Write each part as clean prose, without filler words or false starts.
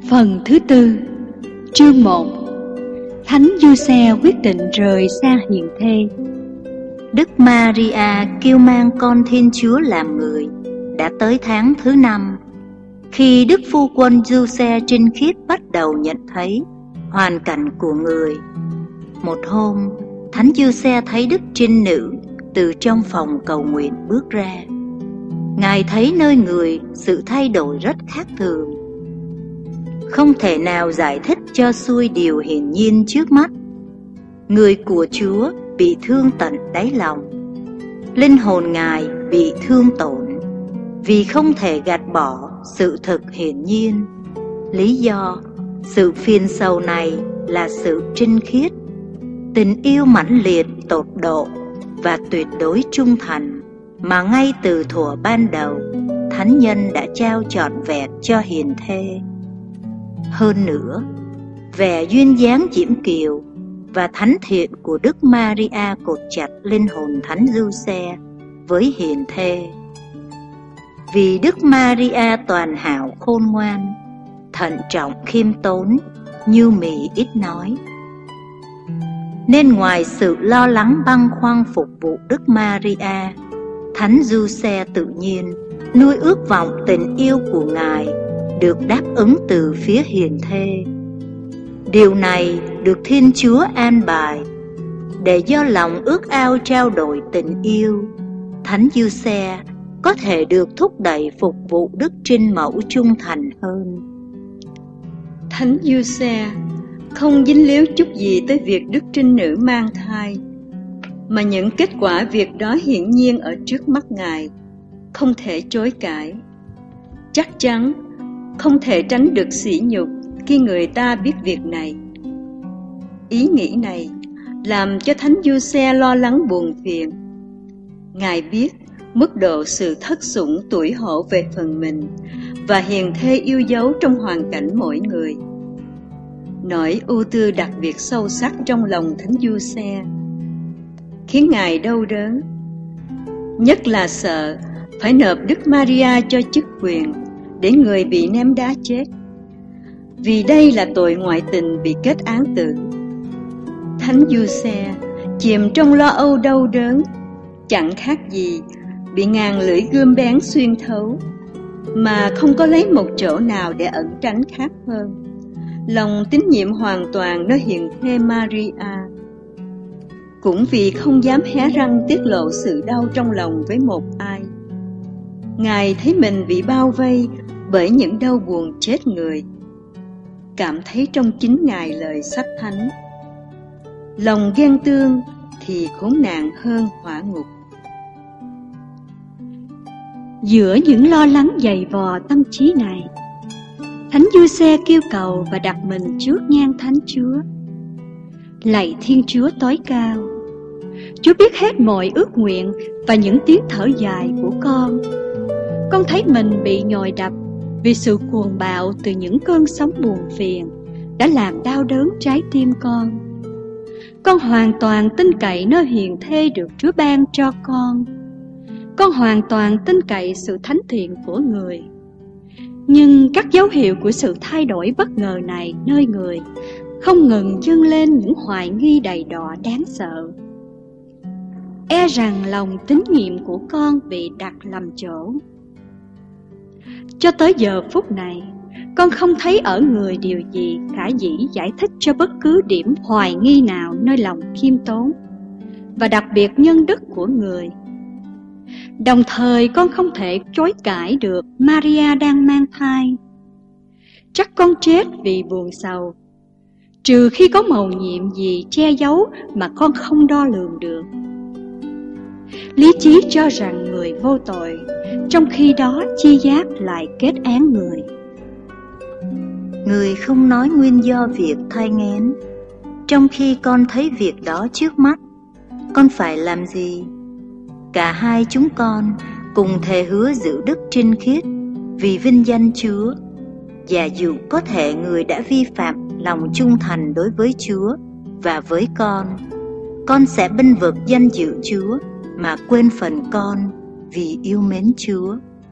Phần thứ tư, chương 1. Thánh Giuse quyết định rời xa hiền thê. Đức Maria kêu mang con Thiên Chúa làm người đã tới tháng thứ 5, khi Đức Phu Quân Giuse trinh khiết bắt đầu nhận thấy hoàn cảnh của người. Một hôm, Thánh Giuse thấy Đức Trinh Nữ từ trong phòng cầu nguyện bước ra. Ngài thấy nơi người sự thay đổi rất khác thường, không thể nào giải thích cho xuôi điều hiển nhiên trước mắt. Người của Chúa bị thương tận đáy lòng, linh hồn Ngài bị thương tổn vì không thể gạt bỏ sự thực hiển nhiên. Lý do sự phiền sầu này là sự trinh khiết, tình yêu mãnh liệt tột độ và tuyệt đối trung thành mà ngay từ thuở ban đầu Thánh Nhân đã trao trọn vẹn cho hiền thê. Hơn nữa, vẻ duyên dáng diễm kiều và thánh thiện của Đức Maria cột chặt linh hồn Thánh Giuse với hiền thê. Vì Đức Maria toàn hảo khôn ngoan, thận trọng khiêm tốn, nhu mì ít nói, nên ngoài sự lo lắng băn khoăn phục vụ Đức Maria, Thánh Giuse tự nhiên nuôi ước vọng tình yêu của Ngài được đáp ứng từ phía hiền thê. Điều này được Thiên Chúa an bài để do lòng ước ao trao đổi tình yêu, Thánh Giuse có thể được thúc đẩy phục vụ Đức Trinh Mẫu trung thành hơn. Thánh Giuse không dính líu chút gì tới việc Đức Trinh Nữ mang thai, mà những kết quả việc đó hiển nhiên ở trước mắt Ngài, không thể chối cãi. Chắc chắn không thể tránh được sỉ nhục khi người ta biết việc này. Ý nghĩ này làm cho Thánh Giuse lo lắng buồn phiền. Ngài biết mức độ sự thất sủng tủi hổ về phần mình và hiền thê yêu dấu trong hoàn cảnh mỗi người. Nỗi ưu tư đặc biệt sâu sắc trong lòng Thánh Giuse khiến Ngài đau đớn, nhất là sợ phải nộp Đức Maria cho chức quyền để người bị ném đá chết, vì đây là tội ngoại tình bị kết án tử. Thánh Giuse chìm trong lo âu đau đớn, chẳng khác gì bị ngàn lưỡi gươm bén xuyên thấu, mà không có lấy một chỗ nào để ẩn tránh khác hơn lòng tín nhiệm hoàn toàn nơi hiền thê Maria. Cũng vì không dám hé răng tiết lộ sự đau trong lòng với một ai, Ngài thấy mình bị bao vây bởi những đau buồn chết người, cảm thấy trong chính Ngài lời sách thánh: lòng ghen tương thì khốn nạn hơn hỏa ngục. Giữa những lo lắng dày vò tâm trí này, Thánh Giuse kêu cầu và đặt mình trước nhan Thánh Chúa. Lạy Thiên Chúa tối cao, Chúa biết hết mọi ước nguyện và những tiếng thở dài của con. Con thấy mình bị nhồi đập vì sự cuồng bạo từ những cơn sóng buồn phiền đã làm đau đớn trái tim con. Con hoàn toàn tin cậy nơi hiền thê được Chúa ban cho con. Con hoàn toàn tin cậy sự thánh thiện của người. Nhưng các dấu hiệu của sự thay đổi bất ngờ này nơi người không ngừng dâng lên những hoài nghi đầy đọa đáng sợ. E rằng lòng tín nhiệm của con bị đặt lầm chỗ. Cho tới giờ phút này, con không thấy ở người điều gì khả dĩ giải thích cho bất cứ điểm hoài nghi nào nơi lòng khiêm tốn và đặc biệt nhân đức của người. Đồng thời con không thể chối cãi được Maria đang mang thai. Chắc con chết vì buồn sầu, trừ khi có mầu nhiệm gì che giấu mà con không đo lường được. Lý trí cho rằng người vô tội, trong khi đó chi giác lại kết án người. Người không nói nguyên do việc thai nghén, trong khi con thấy việc đó trước mắt. Con phải làm gì? Cả hai chúng con cùng thề hứa giữ đức trinh khiết vì vinh danh Chúa. Và dù có thể người đã vi phạm lòng trung thành đối với Chúa và với con sẽ bênh vực danh dự Chúa mà quên phần con vì yêu mến Chúa.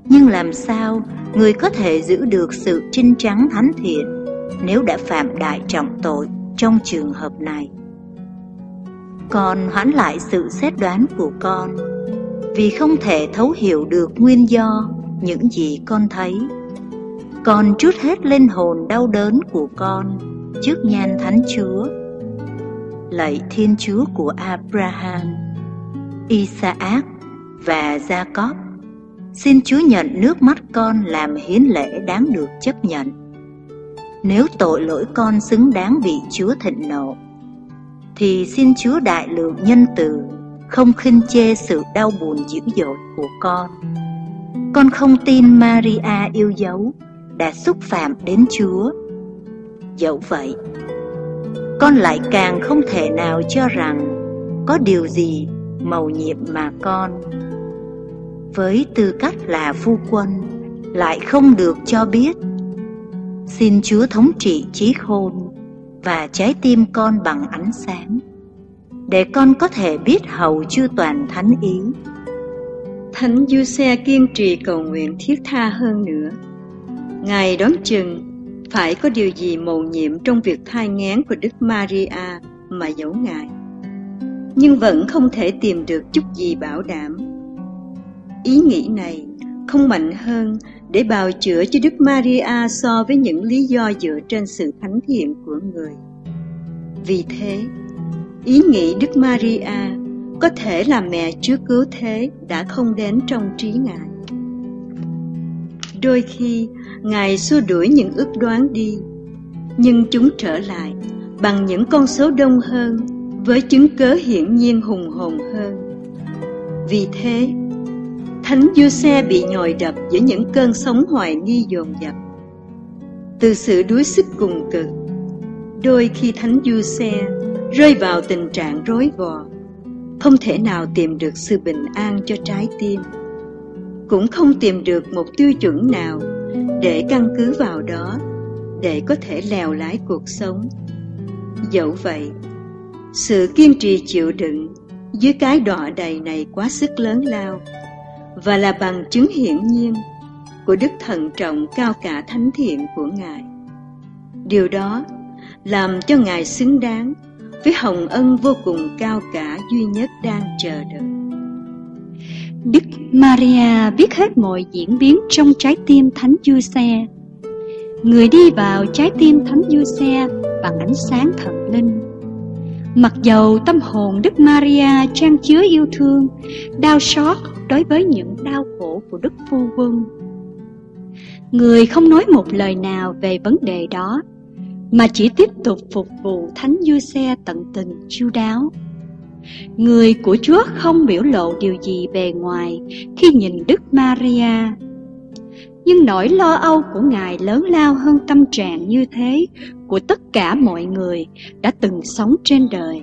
Nhưng làm sao người có thể giữ được sự trinh trắng thánh thiện nếu đã phạm đại trọng tội trong trường hợp này? Con hoãn lại sự xét đoán của con, vì không thể thấu hiểu được nguyên do những gì con thấy. Con trút hết linh hồn đau đớn của con trước nhan Thánh Chúa. Lạy Thiên Chúa của Abraham, Isaac và Jacob, xin Chúa nhận nước mắt con làm hiến lễ đáng được chấp nhận. Nếu tội lỗi con xứng đáng bị Chúa thịnh nộ, thì xin Chúa đại lượng nhân từ không khinh chê sự đau buồn dữ dội của con. Con không tin Maria yêu dấu đã xúc phạm đến Chúa. Dẫu vậy, con lại càng không thể nào cho rằng có điều gì mầu nhiệm mà con, với tư cách là phu quân, lại không được cho biết. Xin Chúa thống trị trí khôn và trái tim con bằng ánh sáng, để con có thể biết hầu chu toàn thánh ý. Thánh Giuse kiên trì cầu nguyện thiết tha hơn nữa. Ngài đoán chừng phải có điều gì mầu nhiệm trong việc thai nghén của Đức Maria mà giấu Ngài, nhưng vẫn không thể tìm được chút gì bảo đảm. Ý nghĩ này không mạnh hơn để bào chữa cho Đức Maria so với những lý do dựa trên sự thánh thiện của người. Vì thế, ý nghĩ Đức Maria có thể là mẹ Chúa cứu thế đã không đến trong trí Ngài. Đôi khi, Ngài xua đuổi những ước đoán đi, nhưng chúng trở lại bằng những con số đông hơn, với chứng cớ hiển nhiên hùng hồn hơn. Vì thế, Thánh Giuse bị nhồi đập giữa những cơn sóng hoài nghi dồn dập. Từ sự đuối sức cùng cực, đôi khi Thánh Giuse rơi vào tình trạng rối vò, không thể nào tìm được sự bình an cho trái tim, cũng không tìm được một tiêu chuẩn nào để căn cứ vào đó để có thể lèo lái cuộc sống. Dẫu vậy, sự kiên trì chịu đựng dưới cái đọa đầy này quá sức lớn lao, và là bằng chứng hiển nhiên của đức thận trọng cao cả thánh thiện của Ngài. Điều đó làm cho Ngài xứng đáng với hồng ân vô cùng cao cả duy nhất đang chờ đợi. Đức Maria biết hết mọi diễn biến trong trái tim Thánh Giuse. Người đi vào trái tim Thánh Giuse bằng ánh sáng thần linh. Mặc dầu tâm hồn Đức Maria trang chứa yêu thương, đau xót đối với những đau khổ của Đức Phu Quân, người không nói một lời nào về vấn đề đó, mà chỉ tiếp tục phục vụ Thánh Giuse tận tình chu đáo. Người của Chúa không biểu lộ điều gì bề ngoài khi nhìn Đức Maria, nhưng nỗi lo âu của Ngài lớn lao hơn tâm trạng như thế của tất cả mọi người đã từng sống trên đời.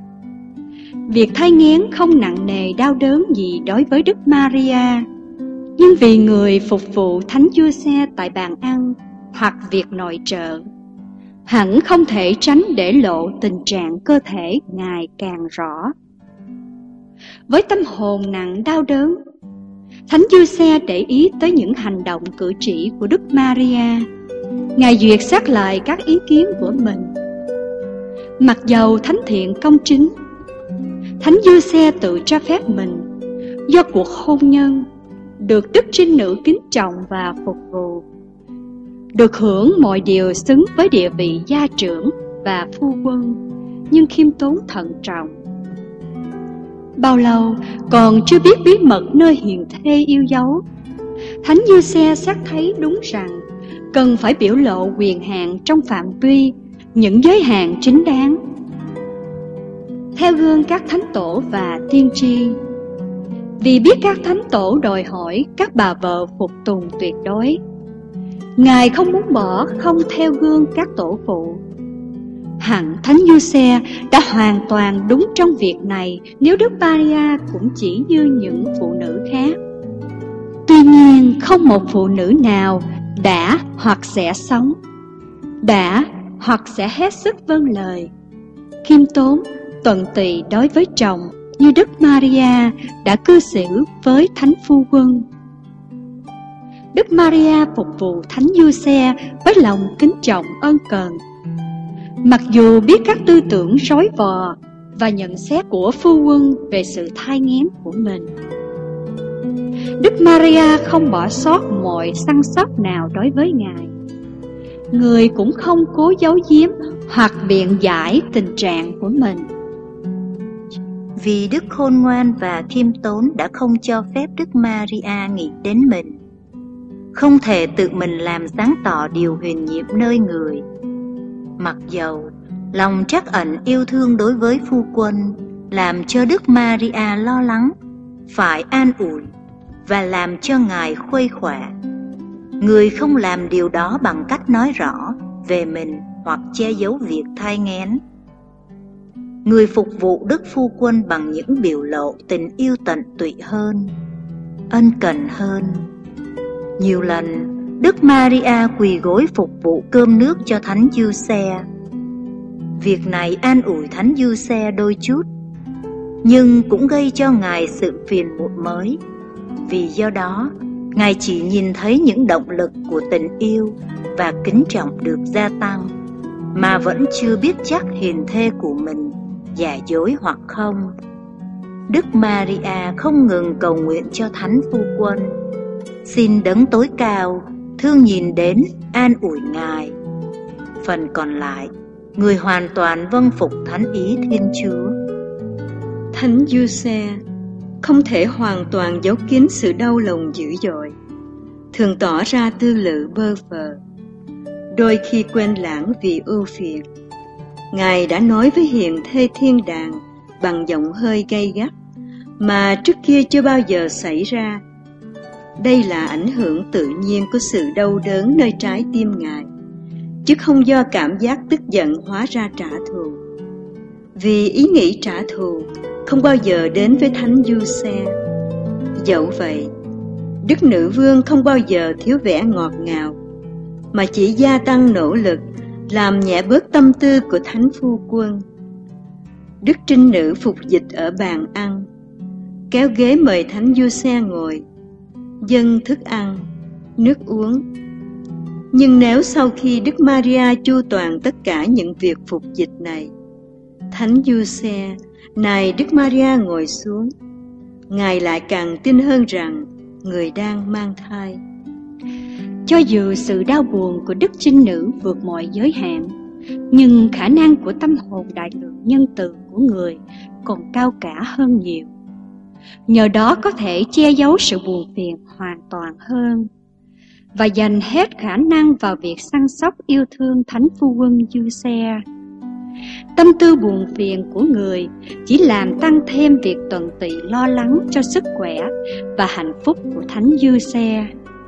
Việc thai nghén không nặng nề đau đớn gì đối với Đức Maria, nhưng vì người phục vụ Thánh Giuse tại bàn ăn hoặc việc nội trợ, hẳn không thể tránh để lộ tình trạng cơ thể Ngài càng rõ. Với tâm hồn nặng đau đớn, Thánh Giuse để ý tới những hành động cử chỉ của Đức Maria. Ngài duyệt xét lại các ý kiến của mình. Mặc dầu thánh thiện công chính, Thánh Giuse tự cho phép mình, do cuộc hôn nhân, được đức trinh nữ kính trọng và phục vụ, được hưởng mọi điều xứng với địa vị gia trưởng và phu quân, nhưng khiêm tốn thận trọng. Bao lâu còn chưa biết bí mật nơi hiền thê yêu dấu, Thánh Giuse xét thấy đúng rằng cần phải biểu lộ quyền hạn trong phạm vi những giới hạn chính đáng, theo gương các thánh tổ và tiên tri. Vì biết các thánh tổ đòi hỏi các bà vợ phục tùng tuyệt đối, Ngài không muốn bỏ không theo gương các tổ phụ. Hẳn Thánh Giuse đã hoàn toàn đúng trong việc này nếu Đức Maria cũng chỉ như những phụ nữ khác. Tuy nhiên, không một phụ nữ nào đã hoặc sẽ sống, đã hoặc sẽ hết sức vâng lời, khiêm tốn, tận tụy đối với chồng như Đức Maria đã cư xử với Thánh Phu Quân. Đức Maria phục vụ Thánh Giuse với lòng kính trọng ân cần. Mặc dù biết các tư tưởng rối vò và nhận xét của phu quân về sự thai nghén của mình, Đức Maria không bỏ sót mọi săn sóc nào đối với Ngài. Người cũng không cố giấu giếm hoặc biện giải tình trạng của mình. Vì Đức khôn ngoan và khiêm tốn đã không cho phép Đức Maria nghĩ đến mình, không thể tự mình làm sáng tỏ điều huyền nhiệm nơi người. Mặc dầu lòng trắc ẩn yêu thương đối với phu quân làm cho Đức Maria lo lắng, phải an ủi và làm cho Ngài khuây khỏa, người không làm điều đó bằng cách nói rõ về mình hoặc che giấu việc thai nghén. Người phục vụ Đức Phu Quân bằng những biểu lộ tình yêu tận tụy hơn, ân cần hơn. Nhiều lần Đức Maria quỳ gối phục vụ cơm nước cho Thánh Giuse. Việc này an ủi Thánh Giuse đôi chút, nhưng cũng gây cho Ngài sự phiền muộn mới. Vì do đó, Ngài chỉ nhìn thấy những động lực của tình yêu và kính trọng được gia tăng, mà vẫn chưa biết chắc hiền thê của mình giả dối hoặc không. Đức Maria không ngừng cầu nguyện cho Thánh Phu Quân, xin Đấng Tối Cao thương nhìn đến an ủi Ngài. Phần còn lại, người hoàn toàn vâng phục thánh ý Thiên Chúa. Thánh Giuse không thể hoàn toàn giấu kín sự đau lòng dữ dội, thường tỏ ra tư lự bơ phờ, đôi khi quên lãng vì ưu phiền. Ngài đã nói với hiền thê thiên đàng bằng giọng hơi gay gắt mà trước kia chưa bao giờ xảy ra. Đây là ảnh hưởng tự nhiên của sự đau đớn nơi trái tim Ngài, chứ không do cảm giác tức giận hóa ra trả thù. Vì ý nghĩ trả thù không bao giờ đến với Thánh Giuse. Dẫu vậy, Đức Nữ Vương không bao giờ thiếu vẻ ngọt ngào, mà chỉ gia tăng nỗ lực làm nhẹ bớt tâm tư của Thánh Phu Quân. Đức Trinh Nữ phục dịch ở bàn ăn, kéo ghế mời Thánh Giuse ngồi, dâng thức ăn, nước uống. Nhưng nếu sau khi Đức Maria chu toàn tất cả những việc phục dịch này, Thánh Giuse này Đức Maria ngồi xuống, Ngài lại càng tin hơn rằng người đang mang thai. Cho dù sự đau buồn của Đức Trinh Nữ vượt mọi giới hạn, nhưng khả năng của tâm hồn đại lượng nhân từ của người còn cao cả hơn nhiều. Nhờ đó có thể che giấu sự buồn phiền hoàn toàn hơn, và dành hết khả năng vào việc săn sóc yêu thương Thánh Phu Quân Giuse. Tâm tư buồn phiền của người chỉ làm tăng thêm việc tận tụy lo lắng cho sức khỏe và hạnh phúc của Thánh Giuse.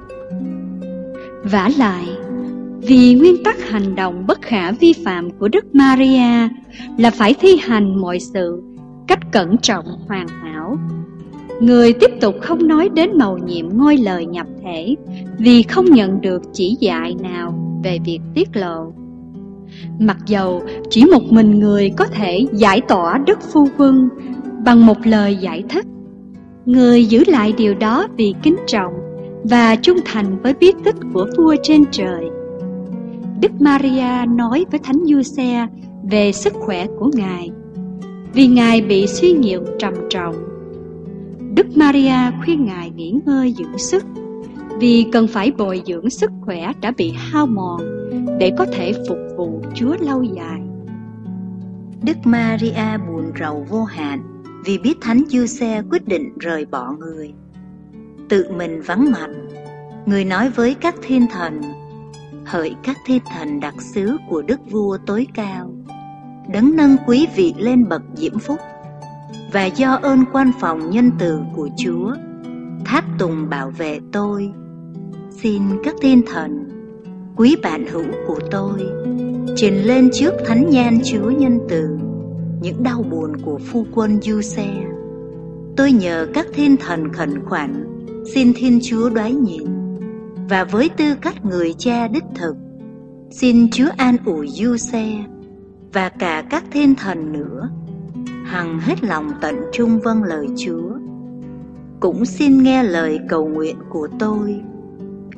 Vả lại, vì nguyên tắc hành động bất khả vi phạm của Đức Maria là phải thi hành mọi sự cách cẩn trọng hoàn hảo, người tiếp tục không nói đến mầu nhiệm ngôi lời nhập thể vì không nhận được chỉ dạy nào về việc tiết lộ. Mặc dầu chỉ một mình người có thể giải tỏa Đức Phu Quân bằng một lời giải thích, người giữ lại điều đó vì kính trọng và trung thành với bí tích của vua trên trời. Đức Maria nói với Thánh Giuse về sức khỏe của Ngài, vì Ngài bị suy nhược trầm trọng. Đức Maria khuyên Ngài nghỉ ngơi dưỡng sức, vì cần phải bồi dưỡng sức khỏe đã bị hao mòn để có thể phục vụ Chúa lâu dài. Đức Maria buồn rầu vô hạn vì biết Thánh Giuse quyết định rời bỏ người. Tự mình vắng mặt, người nói với các thiên thần: hỡi các thiên thần đặc sứ của Đức Vua Tối Cao, Đấng nâng quý vị lên bậc diễm phúc, và do ơn quan phòng nhân từ của Chúa tháp tùng bảo vệ tôi, xin các thiên thần, quý bạn hữu của tôi, trình lên trước thánh nhan Chúa nhân từ những đau buồn của phu quân Giuse. Tôi nhờ các thiên thần khẩn khoản xin Thiên Chúa đoái nhìn, và với tư cách người cha đích thực, xin Chúa an ủi Giuse và cả các thiên thần nữa, hằng hết lòng tận trung vâng lời Chúa. Cũng xin nghe lời cầu nguyện của tôi.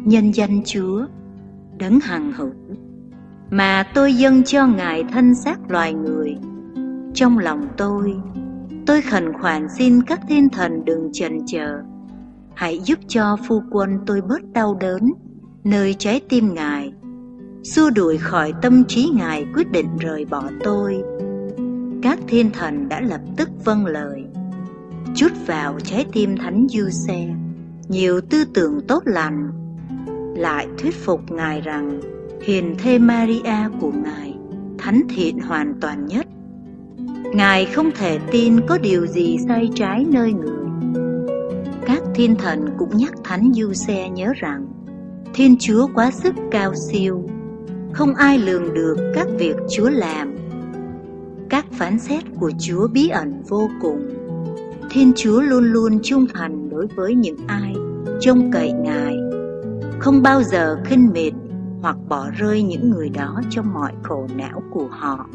nhân danh Chúa, đấng hằng hữu, mà tôi dâng cho Ngài thân xác loài người. Trong lòng tôi khẩn khoản xin các thiên thần đừng chần chờ, hãy giúp cho phu quân tôi bớt đau đớn nơi trái tim Ngài, xua đuổi khỏi tâm trí Ngài quyết định rời bỏ tôi. Các thiên thần đã lập tức vâng lời, trút vào trái tim Thánh Giuse nhiều tư tưởng tốt lành, lại thuyết phục Ngài rằng hiền thê Maria của Ngài thánh thiện hoàn toàn nhất. Ngài không thể tin có điều gì sai trái nơi người. Các thiên thần cũng nhắc Thánh Giuse nhớ rằng Thiên Chúa quá sức cao siêu, không ai lường được các việc Chúa làm. Các phán xét của Chúa bí ẩn vô cùng. Thiên Chúa luôn luôn trung thành đối với những ai trông cậy Ngài, không bao giờ khinh miệt hoặc bỏ rơi những người đó trong mọi khổ não của họ.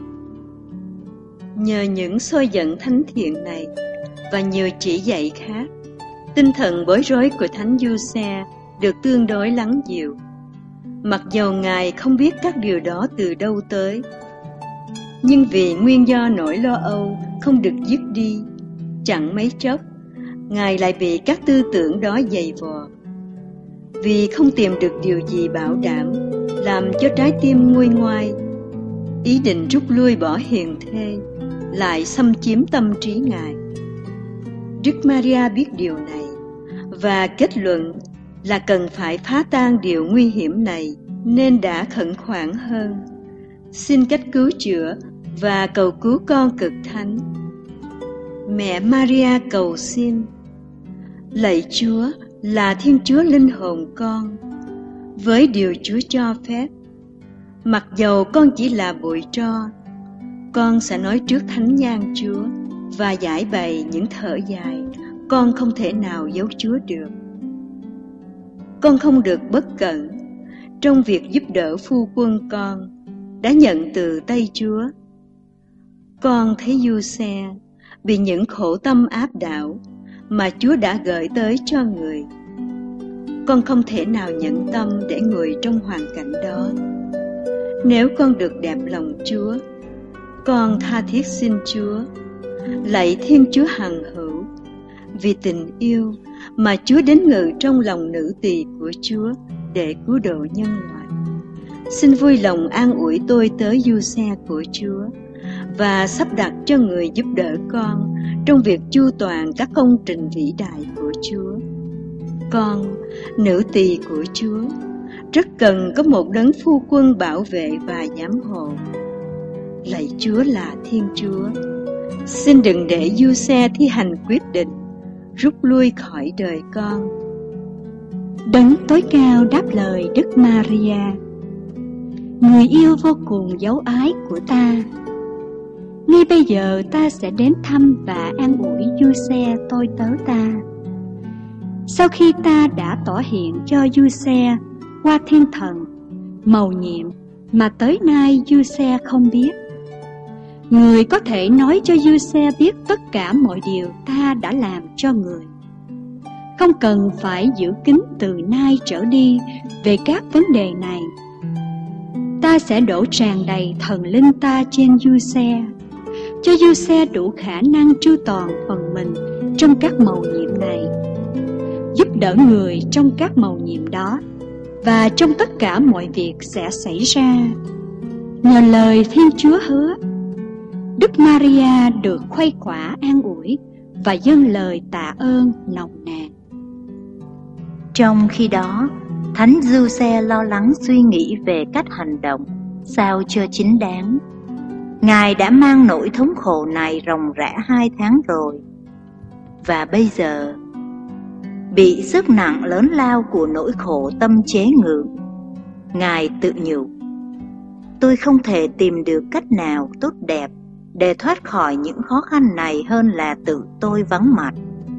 Nhờ những soi dẫn thánh thiện này và nhiều chỉ dạy khác, tinh thần bối rối của Thánh Giuse được tương đối lắng dịu, mặc dầu Ngài không biết các điều đó từ đâu tới. Nhưng vì nguyên do nỗi lo âu không được dứt đi, chẳng mấy chốc Ngài lại bị các tư tưởng đó dày vò. Vì không tìm được điều gì bảo đảm làm cho trái tim nguôi ngoai, ý định rút lui bỏ hiền thê lại xâm chiếm tâm trí Ngài. Đức Maria biết điều này và kết luận là cần phải phá tan điều nguy hiểm này, nên đã khẩn khoản hơn, xin cách cứu chữa và cầu cứu con cực thánh. Mẹ Maria cầu xin: lạy Chúa là Thiên Chúa linh hồn con, với điều Chúa cho phép, mặc dầu con chỉ là bụi tro, con sẽ nói trước thánh nhang Chúa và giải bày những thở dài con không thể nào giấu Chúa được. Con không được bất cẩn trong việc giúp đỡ phu quân con đã nhận từ tay Chúa. Con thấy Giuse bị những khổ tâm áp đảo mà Chúa đã gửi tới cho người. Con không thể nào nhận tâm để người trong hoàn cảnh đó. Nếu con được đẹp lòng Chúa, con tha thiết xin Chúa: lạy Thiên Chúa hằng hữu, vì tình yêu mà Chúa đến ngự trong lòng nữ tỳ của Chúa để cứu độ nhân loại, xin vui lòng an ủi tôi tới Giuse của Chúa và sắp đặt cho người giúp đỡ con trong việc chu toàn các công trình vĩ đại của Chúa. Con, nữ tỳ của Chúa, rất cần có một đấng phu quân bảo vệ và giám hộ. Lạy Chúa là Thiên Chúa, xin đừng để Giuse thi hành quyết định rút lui khỏi đời con. Đấng tối cao đáp lời Đức Maria: người yêu vô cùng dấu ái của ta, ngay bây giờ ta sẽ đến thăm và an ủi Giuse tôi tớ ta. Sau khi ta đã tỏ hiện cho Giuse qua thiên thần mầu nhiệm mà tới nay Giuse không biết, người có thể nói cho Giuse biết tất cả mọi điều ta đã làm cho người, không cần phải giữ kín từ nay trở đi về các vấn đề này. Ta sẽ đổ tràn đầy thần linh ta trên Giuse, cho Giuse đủ khả năng tru toàn phần mình trong các mầu nhiệm này, giúp đỡ người trong các mầu nhiệm đó và trong tất cả mọi việc sẽ xảy ra. Nhờ lời Thiên Chúa hứa, Đức Maria được khuây khỏa an ủi và dâng lời tạ ơn nồng nàn. Trong khi đó, Thánh Giuse lo lắng suy nghĩ về cách hành động sao cho chính đáng. Ngài đã mang nỗi thống khổ này ròng rã 2 tháng rồi, và bây giờ bị sức nặng lớn lao của nỗi khổ tâm chế ngự, Ngài tự nhủ: tôi không thể tìm được cách nào tốt đẹp để thoát khỏi những khó khăn này hơn là tự tôi vắng mặt.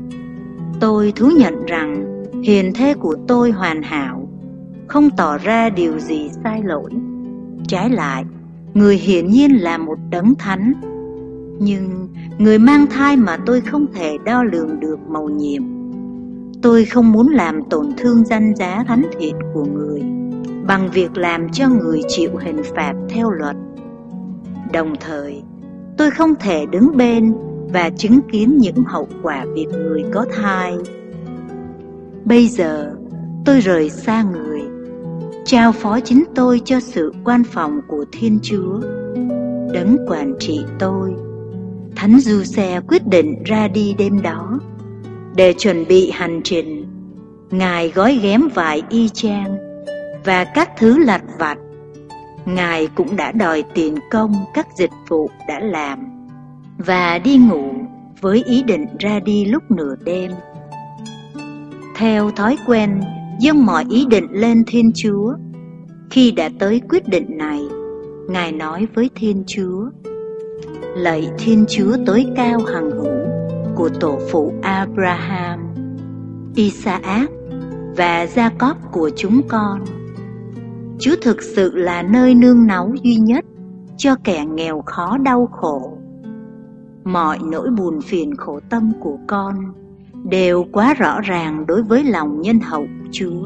Tôi thú nhận rằng hiền thê của tôi hoàn hảo, không tỏ ra điều gì sai lỗi. Trái lại, người hiển nhiên là một đấng thánh. Nhưng người mang thai mà tôi không thể đo lường được mầu nhiệm. Tôi không muốn làm tổn thương danh giá thánh thiện của người bằng việc làm cho người chịu hình phạt theo luật. Đồng thời, tôi không thể đứng bên và chứng kiến những hậu quả việc người có thai. Bây giờ, tôi rời xa người, trao phó chính tôi cho sự quan phòng của Thiên Chúa, đấng quản trị tôi. Thánh Giuse quyết định ra đi đêm đó. Để chuẩn bị hành trình, Ngài gói ghém vải y chang và các thứ lặt vặt. Ngài cũng đã đòi tiền công các dịch vụ đã làm và đi ngủ với ý định ra đi lúc nửa đêm. Theo thói quen, dâng mọi ý định lên Thiên Chúa. Khi đã tới quyết định này, Ngài nói với Thiên Chúa: Lạy Thiên Chúa tối cao hằng hữu của tổ phụ Abraham, Isaac và Jacob của chúng con, Chúa thực sự là nơi nương náu duy nhất cho kẻ nghèo khó đau khổ. Mọi nỗi buồn phiền khổ tâm của con đều quá rõ ràng đối với lòng nhân hậu Chúa.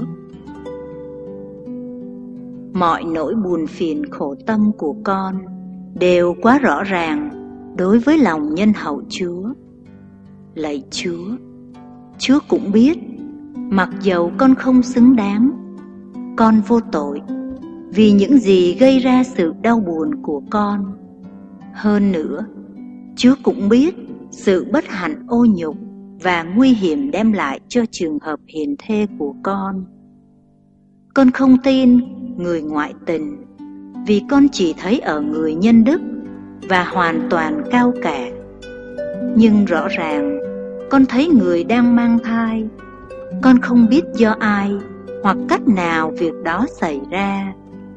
Mọi nỗi buồn phiền khổ tâm của con đều quá rõ ràng đối với lòng nhân hậu Chúa. Lạy Chúa, Chúa cũng biết, mặc dầu con không xứng đáng, con vô tội vì những gì gây ra sự đau buồn của con. Hơn nữa, Chúa cũng biết sự bất hạnh ô nhục và nguy hiểm đem lại cho trường hợp hiền thê của con. Con không tin người ngoại tình vì con chỉ thấy ở người nhân đức và hoàn toàn cao cả. Nhưng rõ ràng con thấy người đang mang thai. Con không biết do ai hoặc cách nào việc đó xảy ra.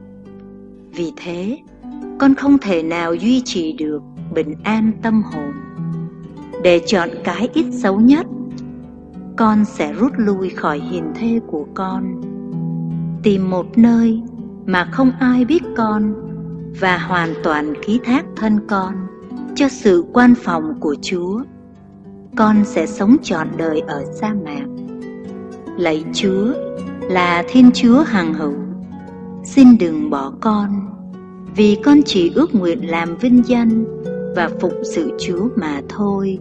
Vì thế, con không thể nào duy trì được bình an tâm hồn. Để chọn cái ít xấu nhất, con sẽ rút lui khỏi hiền thê của con, tìm một nơi mà không ai biết con và hoàn toàn ký thác thân con cho sự quan phòng của Chúa. Con sẽ sống trọn đời ở sa mạc. Lạy Chúa là Thiên Chúa hằng hữu, xin đừng bỏ con, vì con chỉ ước nguyện làm vinh danh và phục sự Chúa mà thôi.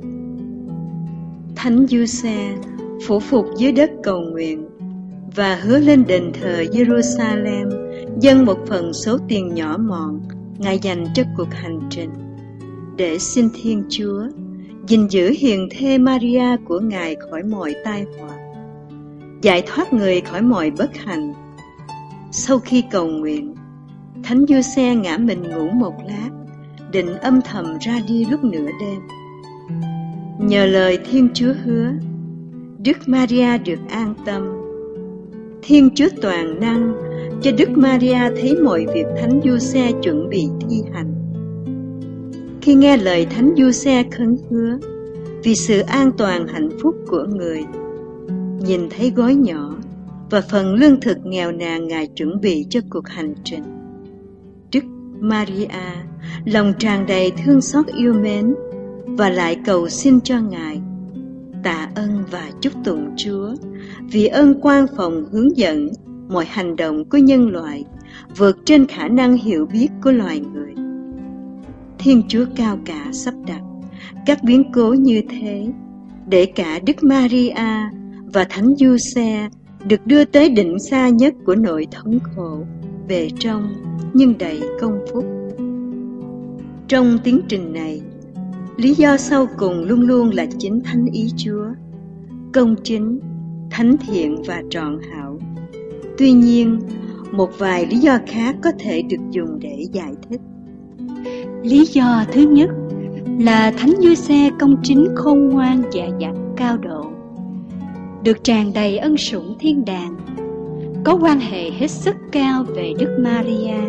Thánh Giuse phủ phục dưới đất cầu nguyện và hứa lên đền thờ Jerusalem dâng một phần số tiền nhỏ mọn Ngài dành cho cuộc hành trình, để xin Thiên Chúa gìn giữ hiền thê Maria của Ngài khỏi mọi tai họa, giải thoát người khỏi mọi bất hạnh. Sau khi cầu nguyện, Thánh Giuse ngã mình ngủ một lát, định âm thầm ra đi lúc nửa đêm. Nhờ lời Thiên Chúa hứa, Đức Maria được an tâm. Thiên Chúa toàn năng cho Đức Maria thấy mọi việc Thánh Giuse chuẩn bị thi hành. Khi nghe lời Thánh Giuse khấn hứa vì sự an toàn hạnh phúc của người, nhìn thấy gói nhỏ và phần lương thực nghèo nàn Ngài chuẩn bị cho cuộc hành trình, Đức Maria lòng tràn đầy thương xót yêu mến và lại cầu xin cho Ngài, tạ ơn và chúc tụng Chúa vì ơn quan phòng hướng dẫn mọi hành động của nhân loại vượt trên khả năng hiểu biết của loài người. Thiên Chúa cao cả sắp đặt các biến cố như thế để cả Đức Maria và Thánh Giuse được đưa tới đỉnh xa nhất của nỗi thống khổ, bề trong nhưng đầy công phúc. Trong tiến trình này, lý do sau cùng luôn luôn là chính thánh ý Chúa, công chính, thánh thiện và trọn hảo. Tuy nhiên, một vài lý do khác có thể được dùng để giải thích. Lý do thứ nhất là Thánh Giuse công chính, khôn ngoan, dạ dặn, cao độ, được tràn đầy ân sủng thiên đàng, có quan hệ hết sức cao về Đức Maria.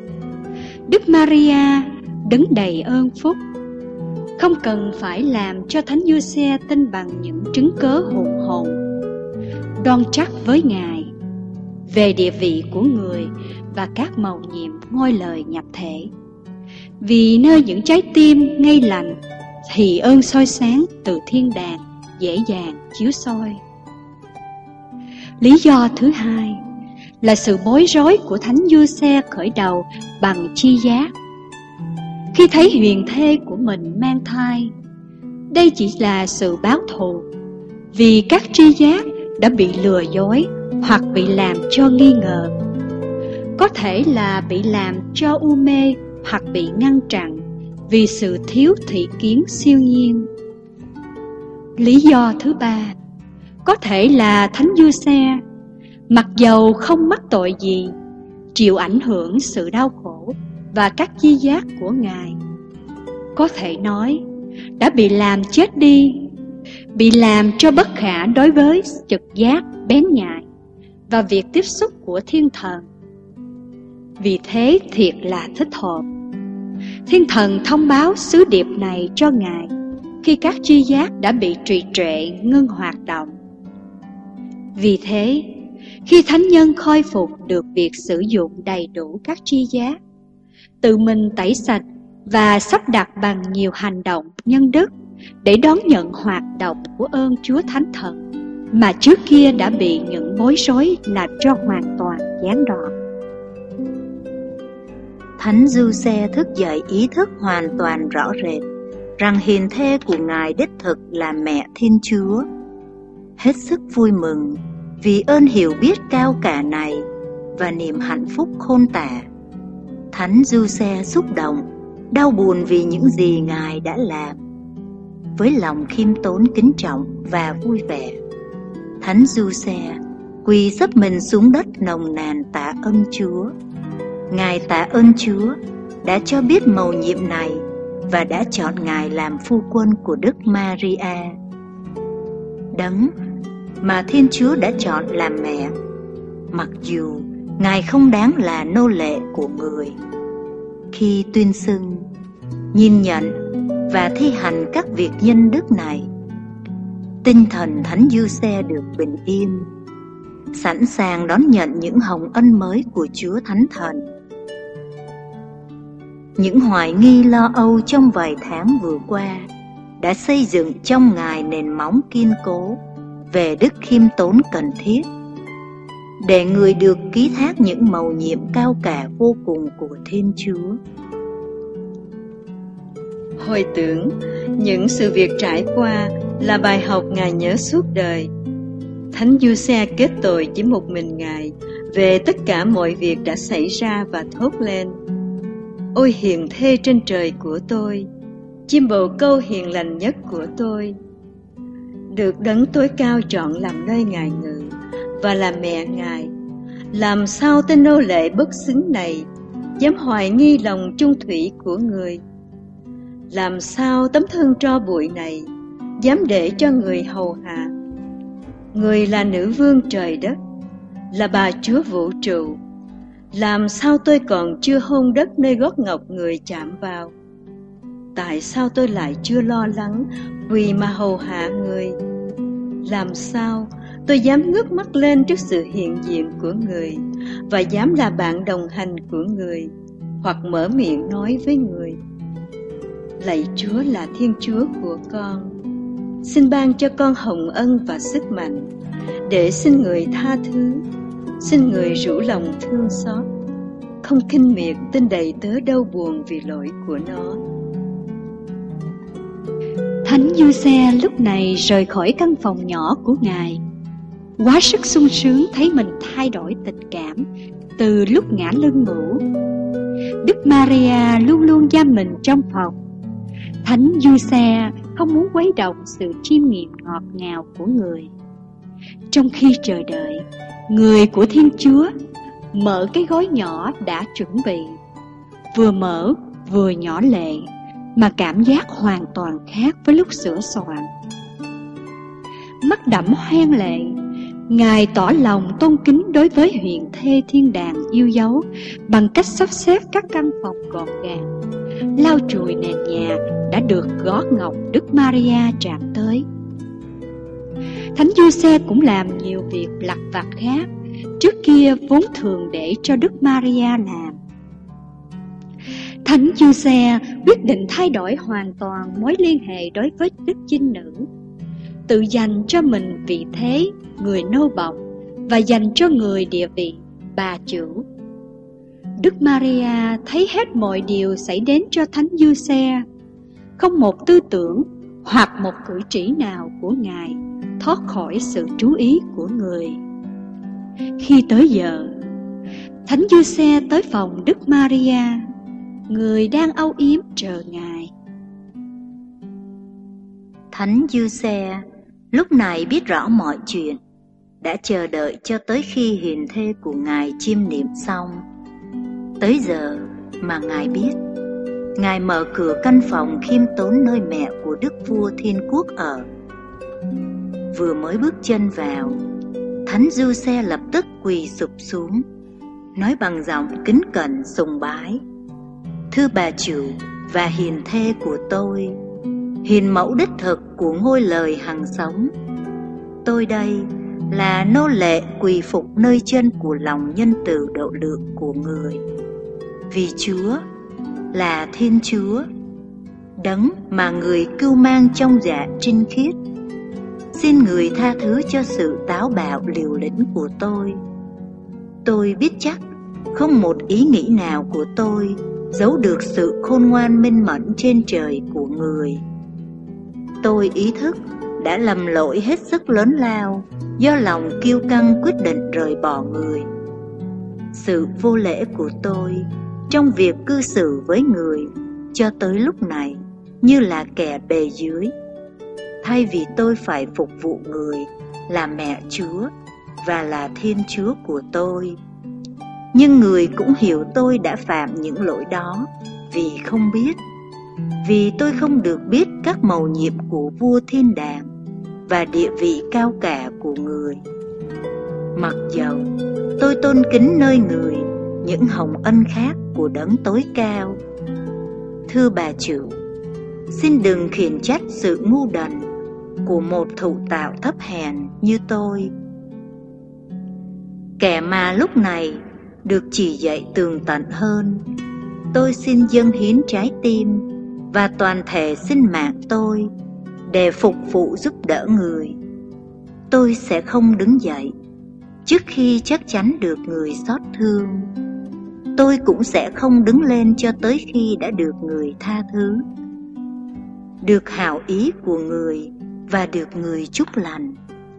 Đức Maria đấng đầy ơn phúc, không cần phải làm cho Thánh Giuse tin bằng những chứng cớ hùng hồn, đoan chắc với Ngài về địa vị của người và các mầu nhiệm ngôi lời nhập thể. Vì nơi những trái tim ngay lành thì ơn soi sáng từ thiên đàng dễ dàng chiếu soi. Lý do thứ hai là sự bối rối của Thánh Giuse khởi đầu bằng chi giác. Khi thấy huyền thê của mình mang thai, đây chỉ là sự báo thù vì các tri giác đã bị lừa dối hoặc bị làm cho nghi ngờ. Có thể là bị làm cho u mê hoặc bị ngăn chặn vì sự thiếu thị kiến siêu nhiên. Lý do thứ ba có thể là Thánh Giuse, mặc dầu không mắc tội gì, chịu ảnh hưởng sự đau khổ và các chi giác của Ngài. Có thể nói, đã bị làm chết đi, bị làm cho bất khả đối với trực giác bén nhạy và việc tiếp xúc của thiên thần. Vì thế thiệt là thích hợp. Thiên thần thông báo sứ điệp này cho Ngài khi các tri giác đã bị trì trệ ngưng hoạt động. Vì thế, khi thánh nhân khôi phục được việc sử dụng đầy đủ các tri giác, tự mình tẩy sạch và sắp đặt bằng nhiều hành động nhân đức để đón nhận hoạt động của ơn Chúa Thánh Thần mà trước kia đã bị những bối rối làm cho hoàn toàn gián đoạn. Thánh Giuse thức dậy ý thức hoàn toàn rõ rệt rằng hiền thê của Ngài đích thực là mẹ Thiên Chúa. Hết sức vui mừng vì ơn hiểu biết cao cả này và niềm hạnh phúc khôn tả, Thánh Giuse xúc động, đau buồn vì những gì Ngài đã làm. Với lòng khiêm tốn kính trọng và vui vẻ, Thánh Giuse quỳ sấp mình xuống đất nồng nàn tạ ơn Chúa. Ngài tạ ơn Chúa đã cho biết mầu nhiệm này và đã chọn Ngài làm phu quân của Đức Maria, đấng mà Thiên Chúa đã chọn làm mẹ, mặc dù Ngài không đáng là nô lệ của người. Khi tuyên xưng, nhìn nhận và thi hành các việc nhân đức này, tinh thần Thánh Giuse được bình yên, sẵn sàng đón nhận những hồng ân mới của Chúa Thánh Thần. Những hoài nghi lo âu trong vài tháng vừa qua đã xây dựng trong Ngài nền móng kiên cố về đức khiêm tốn cần thiết, để người được ký thác những mầu nhiệm cao cả vô cùng của Thiên Chúa. Hồi tưởng những sự việc trải qua là bài học Ngài nhớ suốt đời. Thánh Giuse kết tội chỉ một mình Ngài về tất cả mọi việc đã xảy ra và thốt lên: Ôi hiền thê trên trời của tôi, chim bồ câu hiền lành nhất của tôi, được đấng tối cao chọn làm nơi Ngài ngự và làm mẹ Ngài, làm sao tên nô lệ bất xứng này dám hoài nghi lòng chung thủy của người? Làm sao tấm thân tro bụi này dám để cho người hầu hạ? Người là nữ vương trời đất, là bà chúa vũ trụ. Làm sao tôi còn chưa hôn đất nơi gót ngọc người chạm vào? Tại sao tôi lại chưa lo lắng vì mà hầu hạ người? Làm sao tôi dám ngước mắt lên trước sự hiện diện của người và dám là bạn đồng hành của người, hoặc mở miệng nói với người: Lạy Chúa là Thiên Chúa của con, xin ban cho con hồng ân và sức mạnh để xin người tha thứ, xin người rủ lòng thương xót, không khinh miệt tên đầy tớ đau buồn vì lỗi của nó. Thánh Giuse lúc này rời khỏi căn phòng nhỏ của Ngài, quá sức sung sướng thấy mình thay đổi tình cảm từ lúc ngã lưng ngủ. Đức Maria luôn luôn giam mình trong phòng. Thánh Giuse không muốn quấy động sự chiêm nghiệm ngọt ngào của người. Trong khi chờ đợi, người của Thiên Chúa mở cái gói nhỏ đã chuẩn bị, vừa mở vừa nhỏ lệ, mà cảm giác hoàn toàn khác với lúc sửa soạn. Mắt đẫm hoen lệ, Ngài tỏ lòng tôn kính đối với huyền thê thiên đàng yêu dấu bằng cách sắp xếp các căn phòng gọn gàng, lau chùi nền nhà đã được gót ngọc Đức Maria chạm tới. Thánh Giuse cũng làm nhiều việc lặt vặt khác trước kia vốn thường để cho Đức Maria làm. Thánh Giuse quyết định thay đổi hoàn toàn mối liên hệ đối với Đức Chinh Nữ, tự dành cho mình vị thế người nô bộc và dành cho người địa vị bà chủ. Đức Maria thấy hết mọi điều xảy đến cho Thánh Giuse, không một tư tưởng hoặc một cử chỉ nào của Ngài thoát khỏi sự chú ý của người. Khi tới giờ, Thánh Giuse tới phòng Đức Maria, người đang âu yếm chờ Ngài. Thánh Giuse lúc này biết rõ mọi chuyện, đã chờ đợi cho tới khi hiền thê của Ngài chiêm niệm xong. Tới giờ mà Ngài biết, Ngài mở cửa căn phòng khiêm tốn nơi mẹ của Đức Vua Thiên Quốc ở. Vừa mới bước chân vào, Thánh Giuse lập tức quỳ sụp xuống, nói bằng giọng kính cẩn sùng bái: Thưa bà chủ và hiền thê của tôi, hiền mẫu đích thực của ngôi lời hằng sống, tôi đây là nô lệ quỳ phục nơi chân của lòng nhân từ độ lượng của người. Vì Chúa là Thiên Chúa, đấng mà người cưu mang trong dạ trinh khiết, xin người tha thứ cho sự táo bạo liều lĩnh của tôi. Tôi biết chắc không một ý nghĩ nào của tôi giấu được sự khôn ngoan minh mẫn trên trời của người. Tôi ý thức đã lầm lỗi hết sức lớn lao do lòng kiêu căng quyết định rời bỏ người. Sự vô lễ của tôi trong việc cư xử với người cho tới lúc này như là kẻ bề dưới. Thay vì tôi phải phục vụ người là mẹ Chúa và là Thiên Chúa của tôi, nhưng người cũng hiểu tôi đã phạm những lỗi đó vì không biết, vì tôi không được biết các mầu nhiệm của vua thiên đàng và địa vị cao cả của người. Mặc dầu tôi tôn kính nơi người những hồng ân khác của đấng tối cao. Thưa bà chủ, xin đừng khiển trách sự ngu đần của một thụ tạo thấp hèn như tôi, kẻ mà lúc này được chỉ dạy tường tận hơn. Tôi xin dâng hiến trái tim và toàn thể sinh mạng tôi để phục vụ giúp đỡ người. Tôi sẽ không đứng dậy trước khi chắc chắn được người xót thương. Tôi cũng sẽ không đứng lên cho tới khi đã được người tha thứ, được hảo ý của người và được người chúc lành.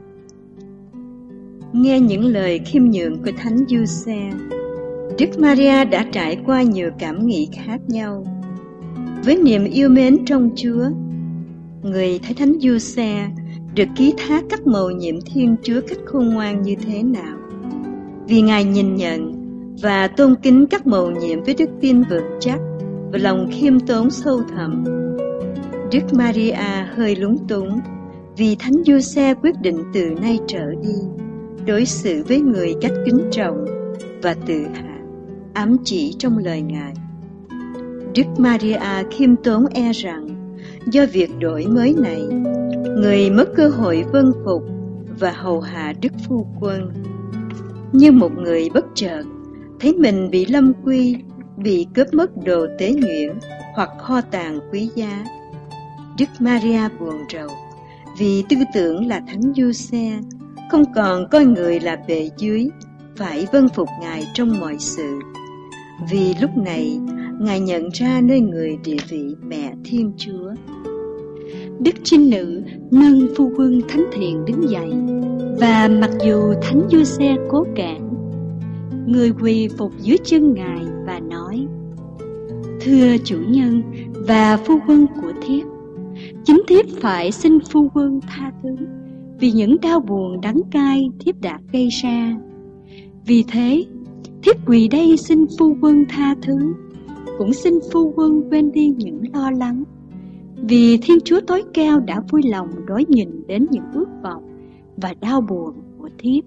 Nghe những lời khiêm nhường của Thánh Giuse, Đức Maria đã trải qua nhiều cảm nghĩ khác nhau. Với niềm yêu mến trong Chúa, người thấy Thánh Giuse được ký thác các mầu nhiệm Thiên Chúa cách khôn ngoan như thế nào. Vì Ngài nhìn nhận và tôn kính các mầu nhiệm với đức tin vững chắc và lòng khiêm tốn sâu thẳm, Đức Maria hơi lúng túng vì Thánh Giuse quyết định từ nay trở đi đối xử với người cách kính trọng và tự hạ, ám chỉ trong lời Ngài. Đức Maria khiêm tốn e rằng do việc đổi mới này, người mất cơ hội vâng phục và hầu hạ Đức Phu Quân. Như một người bất chợt thấy mình bị lâm quy, bị cướp mất đồ tế nhuyễn hoặc kho tàng quý giá, Đức Maria buồn rầu vì tư tưởng là Thánh Giuse không còn coi người là bề dưới, phải vâng phục Ngài trong mọi sự. Vì lúc này Ngài nhận ra nơi người địa vị mẹ Thiên Chúa. Đức trinh nữ nâng phu quân thánh thiện đứng dậy, và mặc dù Thánh Giuse cố cản, người quỳ phục dưới chân Ngài và nói: Thưa chủ nhân và phu quân của thiếp, chính thiếp phải xin phu quân tha thứ vì những đau buồn đắng cay thiếp đã gây ra. Vì thế, thiếp quỳ đây xin phu quân tha thứ, cũng xin phu quân quên đi những lo lắng, vì Thiên Chúa tối cao đã vui lòng đối nhìn đến những ước vọng và đau buồn của thiếp.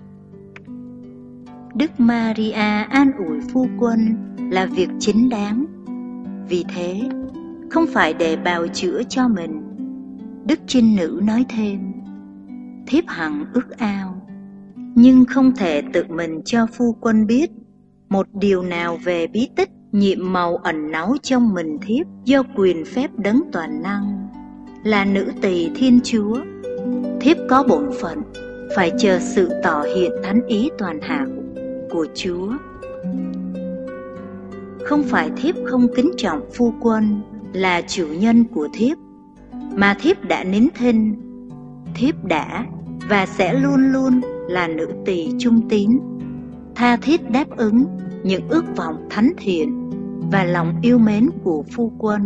Đức Maria an ủi phu quân là việc chính đáng. Vì thế, không phải để bào chữa cho mình, Đức trinh nữ nói thêm: thiếp hằng ước ao, nhưng không thể tự mình cho phu quân biết một điều nào về bí tích nhiệm màu ẩn náu trong mình thiếp do quyền phép đấng toàn năng. Là nữ tỳ Thiên Chúa, thiếp có bổn phận phải chờ sự tỏ hiện thánh ý toàn hảo của Chúa. Không phải thiếp không kính trọng phu quân là chủ nhân của thiếp, mà thiếp đã nín thinh. Thiếp đã và sẽ luôn luôn là nữ tỳ trung tín, tha thiết đáp ứng những ước vọng thánh thiện và lòng yêu mến của phu quân.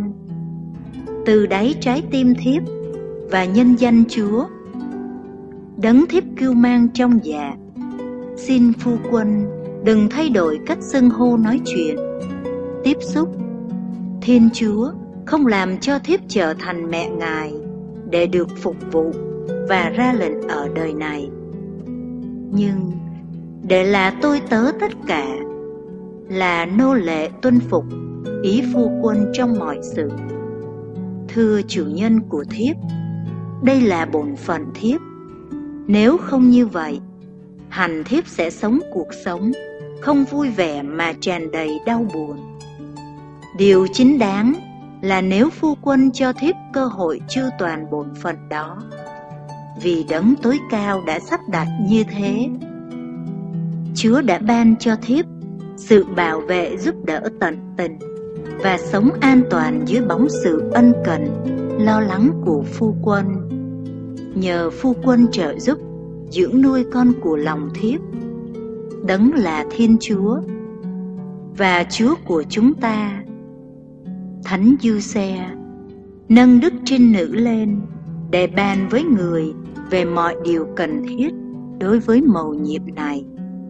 Từ đáy trái tim thiếp và nhân danh Chúa, đấng thiếp cưu mang trong dạ, xin phu quân đừng thay đổi cách xưng hô nói chuyện, tiếp xúc. Thiên Chúa không làm cho thiếp trở thành mẹ Ngài để được phục vụ và ra lệnh ở đời này, nhưng để là tôi tớ tất cả, là nô lệ tuân phục ý phu quân trong mọi sự. Thưa chủ nhân của thiếp, đây là bổn phận thiếp. Nếu không như vậy, hẳn thiếp sẽ sống cuộc sống không vui vẻ mà tràn đầy đau buồn. Điều chính đáng là nếu phu quân cho thiếp cơ hội chu toàn bổn phận đó, vì đấng tối cao đã sắp đặt như thế. Chúa đã ban cho thiếp sự bảo vệ giúp đỡ tận tình và sống an toàn dưới bóng sự ân cần, lo lắng của phu quân. Nhờ phu quân trợ giúp dưỡng nuôi con của lòng thiếp, đấng là Thiên Chúa và Chúa của chúng ta. Thánh Giuse nâng đức trinh nữ lên để bàn với người về mọi điều cần thiết đối với mầu nhiệm này.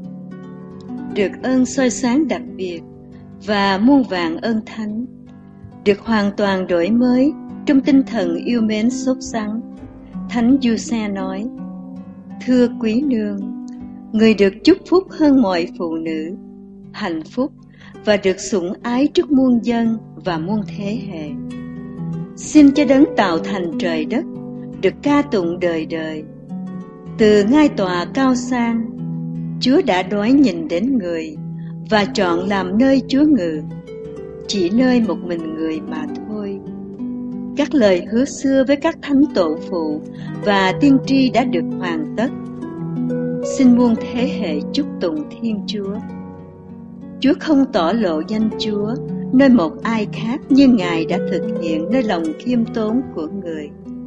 Được ơn soi sáng đặc biệt và muôn vàn ơn thánh, được hoàn toàn đổi mới trong tinh thần yêu mến sốt sắng, Thánh Giuse nói: Thưa quý nương, người được chúc phúc hơn mọi phụ nữ, hạnh phúc và được sủng ái trước muôn dân và muôn thế hệ. Xin cho đấng tạo thành trời đất được ca tụng đời đời. Từ ngai tòa cao sang, Chúa đã đói nhìn đến người và chọn làm nơi Chúa ngự, chỉ nơi một mình người mà thôi. Các lời hứa xưa với các thánh tổ phụ và tiên tri đã được hoàn tất. Xin muôn thế hệ chúc tụng Thiên Chúa. Chúa không tỏ lộ danh Chúa nơi một ai khác như Ngài đã thực hiện nơi lòng khiêm tốn của người.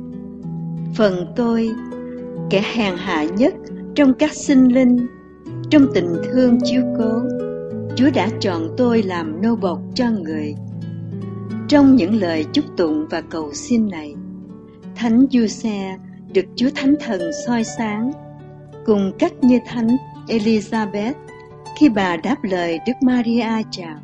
Phần tôi, kẻ hèn hạ nhất trong các sinh linh, trong tình thương chiếu cố, Chúa đã chọn tôi làm nô bộc cho người. Trong những lời chúc tụng và cầu xin này, Thánh Giuse được Chúa Thánh Thần soi sáng, cùng cách như Thánh Elizabeth khi bà đáp lời Đức Maria chào.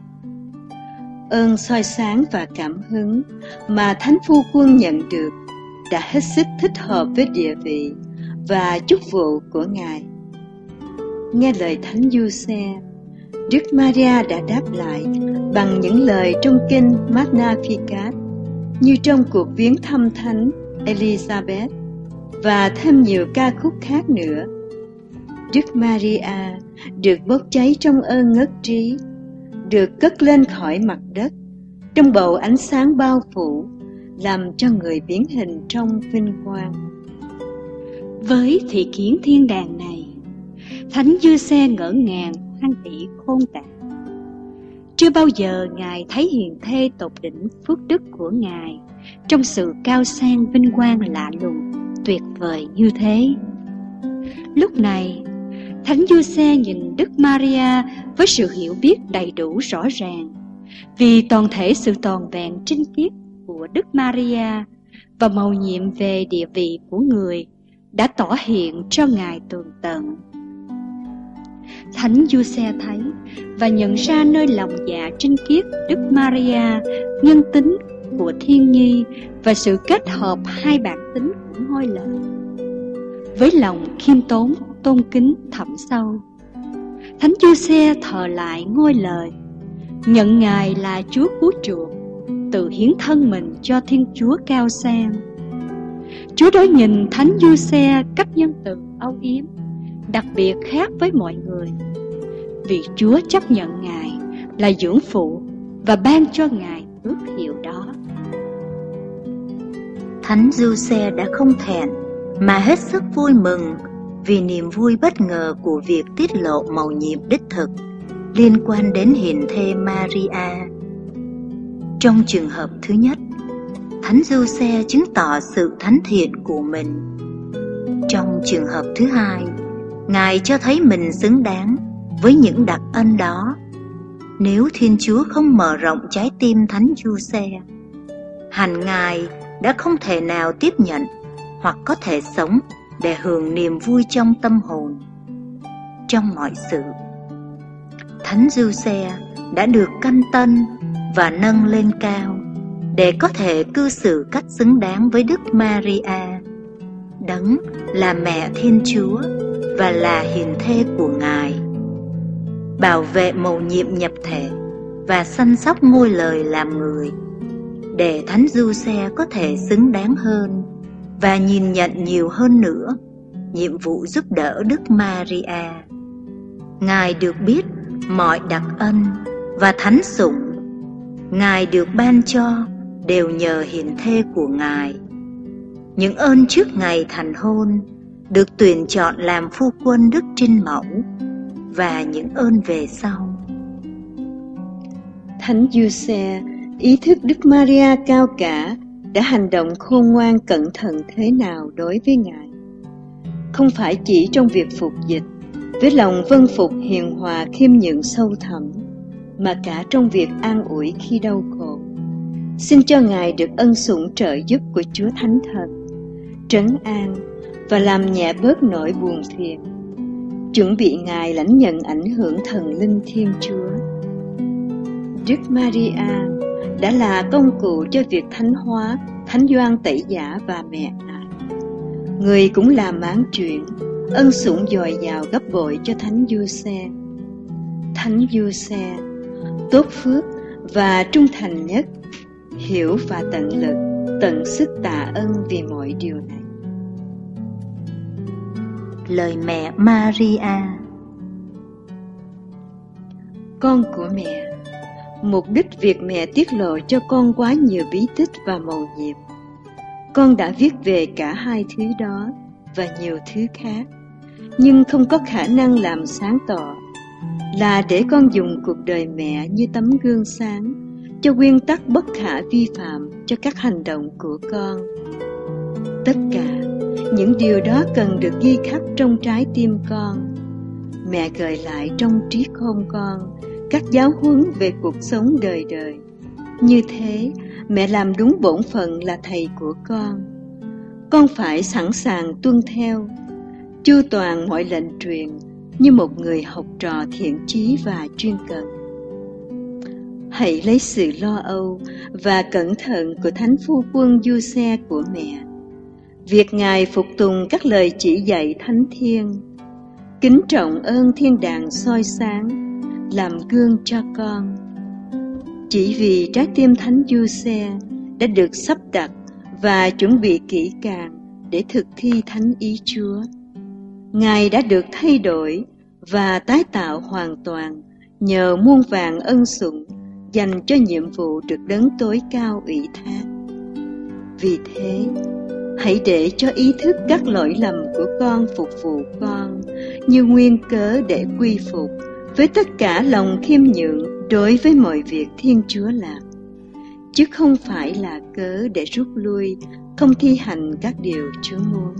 Ơn soi sáng và cảm hứng mà Thánh Phu Quân nhận được đã hết sức thích hợp với địa vị và chức vụ của Ngài. Nghe lời Thánh Giuse, Đức Maria đã đáp lại bằng những lời trong kinh Magnificat, như trong cuộc viếng thăm Thánh Elizabeth, và thêm nhiều ca khúc khác nữa. Đức Maria được bốc cháy trong ơn ngất trí, được cất lên khỏi mặt đất trong bầu ánh sáng bao phủ, làm cho người biến hình trong vinh quang. Với thị kiến thiên đàng này, Thánh Giuse ngỡ ngàng hoan hỷ khôn tả. Chưa bao giờ Ngài thấy hiền thê tột đỉnh phước đức của Ngài trong sự cao sang vinh quang lạ lùng, tuyệt vời như thế. Lúc này, Thánh Giuse nhìn Đức Maria với sự hiểu biết đầy đủ rõ ràng, vì toàn thể sự toàn vẹn trinh khiết của Đức Maria và mầu nhiệm về địa vị của người đã tỏ hiện cho Ngài tường tận. Thánh Giuse thấy và nhận ra nơi lòng dạ trinh khiết Đức Maria, nhân tính của thiên nhi và sự kết hợp hai bản tính của ngôi lời. Với lòng khiêm tốn, tôn kính thẳm sâu, Thánh Giuse thờ lại ngôi lời, nhận Ngài là Chúa cứu chuộc, tự hiến thân mình cho Thiên Chúa cao sang. Chúa đối nhìn Thánh Giuse cách nhân từ âu yếm, đặc biệt khác với mọi người, vì Chúa chấp nhận Ngài là dưỡng phụ và ban cho Ngài ước hiệu đó. Thánh Giuse đã không thẹn mà hết sức vui mừng vì niềm vui bất ngờ của việc tiết lộ mầu nhiệm đích thực liên quan đến hiền thê Maria. Trong trường hợp thứ nhất, Thánh Giuse chứng tỏ sự thánh thiện của mình. Trong trường hợp thứ hai, Ngài cho thấy mình xứng đáng với những đặc ân đó. Nếu Thiên Chúa không mở rộng trái tim Thánh Giuse, hẳn Ngài đã không thể nào tiếp nhận hoặc có thể sống để hưởng niềm vui trong tâm hồn. Trong mọi sự, Thánh Giuse đã được căn tân và nâng lên cao để có thể cư xử cách xứng đáng với Đức Maria, đấng là mẹ Thiên Chúa và là hiền thê của Ngài. Bảo vệ mầu nhiệm nhập thể và săn sóc ngôi lời làm người, để Thánh Giuse có thể xứng đáng hơn và nhìn nhận nhiều hơn nữa nhiệm vụ giúp đỡ Đức Maria. Ngài được biết mọi đặc ân và thánh sủng Ngài được ban cho đều nhờ hiền thê của Ngài. Những ơn trước ngày thành hôn được tuyển chọn làm phu quân Đức Trinh Mẫu, và những ơn về sau. Thánh Giuse ý thức Đức Maria cao cả đã hành động khôn ngoan cẩn thận thế nào đối với Ngài. Không phải chỉ trong việc phục dịch với lòng vâng phục hiền hòa khiêm nhường sâu thẳm, mà cả trong việc an ủi khi đau khổ. Xin cho Ngài được ân sủng trợ giúp của Chúa Thánh Thần, trấn an và làm nhẹ bớt nỗi buồn phiền, chuẩn bị Ngài lãnh nhận ảnh hưởng thần linh Thiên Chúa. Đức Maria đã là công cụ cho việc thánh hóa Thánh Gioan Tẩy Giả và mẹ Ngài. Người cũng là máng chuyện, ân sủng dồi dào gấp bội cho Thánh Giuse. Thánh Giuse tốt phước và trung thành nhất, hiểu và tận lực, tận sức tạ ơn vì mọi điều này. Lời mẹ Maria. Con của mẹ, mục đích việc mẹ tiết lộ cho con quá nhiều bí tích và mầu nhiệm. Con đã viết về cả hai thứ đó và nhiều thứ khác, nhưng không có khả năng làm sáng tỏ, là để con dùng cuộc đời mẹ như tấm gương sáng cho nguyên tắc bất khả vi phạm cho các hành động của con. Tất cả những điều đó cần được ghi khắc trong trái tim con. Mẹ gợi lại trong trí khôn con các giáo huấn về cuộc sống đời đời. Như thế, mẹ làm đúng bổn phận là thầy của con. Con phải sẵn sàng tuân theo, chu toàn mọi lệnh truyền như một người học trò thiện chí và chuyên cần. Hãy lấy sự lo âu và cẩn thận của Thánh Phu Quân Giuse của mẹ, việc Ngài phục tùng các lời chỉ dạy thánh thiêng, kính trọng ơn thiên đàng soi sáng, làm gương cho con. Chỉ vì trái tim Thánh Giuse đã được sắp đặt và chuẩn bị kỹ càng để thực thi thánh ý Chúa, Ngài đã được thay đổi và tái tạo hoàn toàn nhờ muôn vàn ân sủng dành cho nhiệm vụ được Đấng tối cao ủy thác. Vì thế, hãy để cho ý thức các lỗi lầm của con phục vụ con như nguyên cớ để quy phục với tất cả lòng khiêm nhượng đối với mọi việc Thiên Chúa làm, chứ không phải là cớ để rút lui, không thi hành các điều Chúa muốn.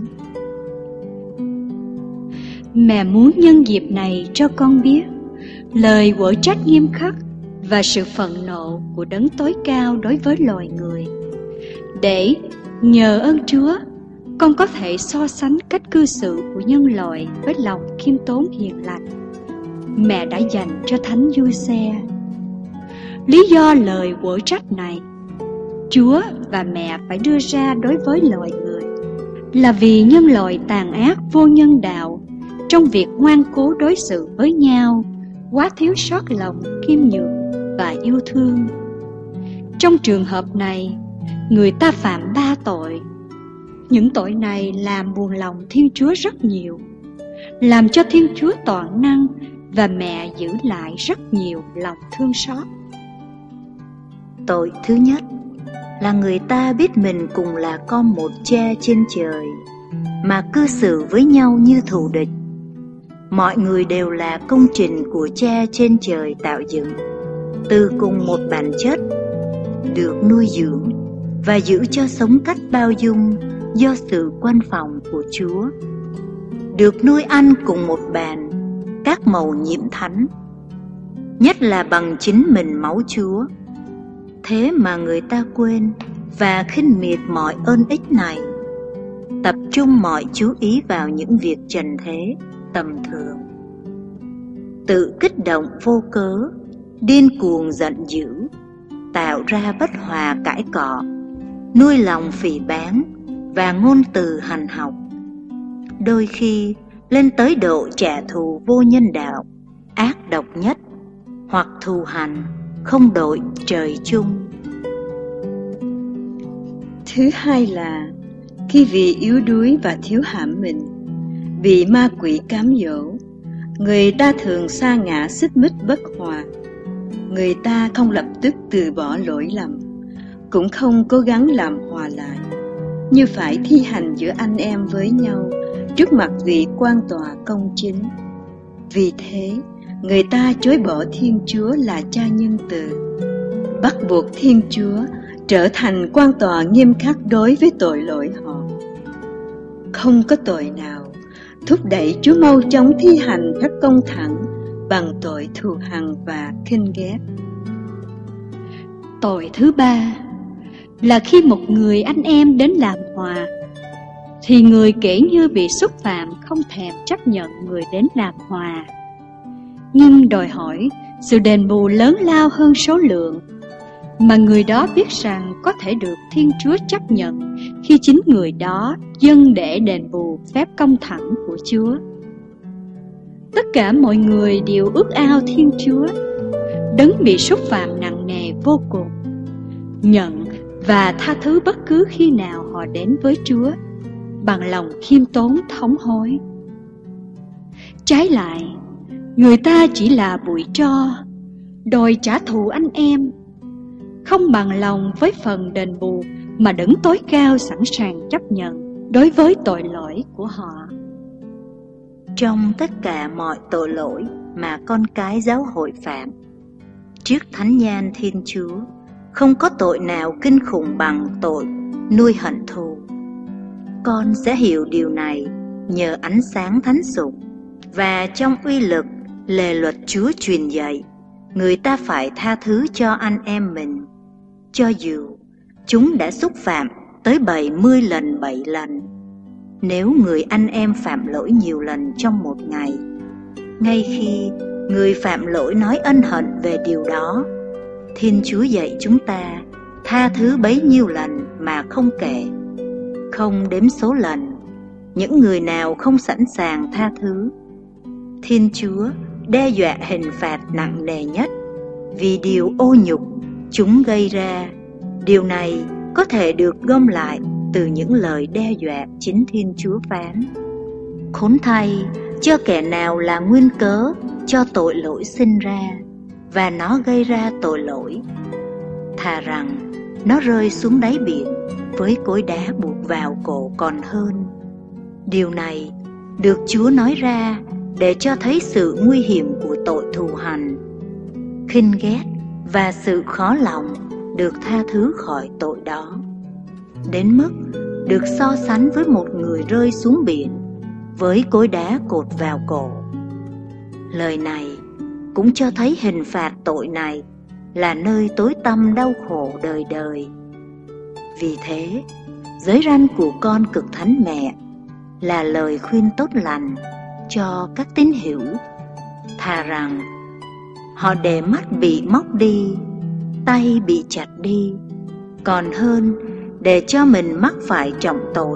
Mẹ muốn nhân dịp này cho con biết lời quở trách nghiêm khắc và sự phẫn nộ của Đấng tối cao đối với loài người, để nhờ ơn Chúa, con có thể so sánh cách cư xử của nhân loại với lòng khiêm tốn hiền lành mẹ đã dành cho Thánh Giuse. Lý do lời quở trách này Chúa và mẹ phải đưa ra đối với loài người là vì nhân loại tàn ác vô nhân đạo trong việc ngoan cố đối xử với nhau, quá thiếu sót lòng khiêm nhường và yêu thương. Trong trường hợp này, người ta phạm 3 tội. Những tội này làm buồn lòng Thiên Chúa rất nhiều, làm cho Thiên Chúa toàn năng và mẹ giữ lại rất nhiều lòng thương xót. Tội thứ nhất là người ta biết mình cùng là con một Cha trên trời, mà cư xử với nhau như thù địch. Mọi người đều là công trình của Cha trên trời tạo dựng, từ cùng một bản chất, được nuôi dưỡng và giữ cho sống cách bao dung do sự quan phòng của Chúa, được nuôi ăn cùng một bàn các màu nhiễm thánh, nhất là bằng chính mình máu Chúa. Thế mà người ta quên và khinh miệt mọi ơn ích này, tập trung mọi chú ý vào những việc trần thế tầm thường, tự kích động vô cớ, điên cuồng giận dữ, tạo ra bất hòa cãi cọ, nuôi lòng phỉ báng và ngôn từ hành học, đôi khi lên tới độ trả thù vô nhân đạo, ác độc nhất, hoặc thù hành không đội trời chung. Thứ hai là khi vì yếu đuối và thiếu hãm mình, bị ma quỷ cám dỗ, người ta thường sa ngã xích mích bất hòa. Người ta không lập tức từ bỏ lỗi lầm, cũng không cố gắng làm hòa lại, như phải thi hành giữa anh em với nhau trước mặt vị quan tòa công chính. Vì thế, người ta chối bỏ Thiên Chúa là Cha nhân từ, bắt buộc Thiên Chúa trở thành quan tòa nghiêm khắc đối với tội lỗi họ. Không có tội nào thúc đẩy Chúa mau chóng thi hành các công thẳng bằng tội thù hằn và khinh ghét. Tội thứ ba là khi một người anh em đến làm hòa, thì người kể như bị xúc phạm không thèm chấp nhận người đến làm hòa, nhưng đòi hỏi sự đền bù lớn lao hơn số lượng mà người đó biết rằng có thể được Thiên Chúa chấp nhận khi chính người đó dâng để đền bù phép công thẳng của Chúa. Tất cả mọi người đều ước ao Thiên Chúa, đấng bị xúc phạm nặng nề vô cùng, nhận và tha thứ bất cứ khi nào họ đến với Chúa bằng lòng khiêm tốn thống hối. Trái lại, người ta chỉ là bụi tro, đòi trả thù anh em, không bằng lòng với phần đền bù mà đấng tối cao sẵn sàng chấp nhận đối với tội lỗi của họ. Trong tất cả mọi tội lỗi mà con cái giáo hội phạm, trước thánh nhan Thiên Chúa, không có tội nào kinh khủng bằng tội nuôi hận thù. Con sẽ hiểu điều này nhờ ánh sáng thánh sủng và trong uy lực lề luật Chúa truyền dạy. Người ta phải tha thứ cho anh em mình, cho dù chúng đã xúc phạm tới 70 lần 7 lần. Nếu người anh em phạm lỗi nhiều lần trong một ngày, ngay khi người phạm lỗi nói ân hận về điều đó, Thiên Chúa dạy chúng ta tha thứ bấy nhiêu lần mà không kể, không đếm số lần. Những người nào không sẵn sàng tha thứ, Thiên Chúa đe dọa hình phạt nặng nề nhất vì điều ô nhục chúng gây ra. Điều này có thể được gom lại từ những lời đe dọa chính Thiên Chúa phán: khốn thay cho kẻ nào là nguyên cớ cho tội lỗi sinh ra, và nó gây ra tội lỗi, thà rằng nó rơi xuống đáy biển với cối đá buộc vào cổ còn hơn. Điều này được Chúa nói ra để cho thấy sự nguy hiểm của tội thù hằn, khinh ghét và sự khó lòng được tha thứ khỏi tội đó, đến mức được so sánh với một người rơi xuống biển với cối đá cột vào cổ. Lời này cũng cho thấy hình phạt tội này là nơi tối tăm đau khổ đời đời. Vì thế, giới răn của con cực thánh mẹ là lời khuyên tốt lành cho các tín hữu, thà rằng họ để mắt bị móc đi, tay bị chặt đi, còn hơn để cho mình mắc phải trọng tội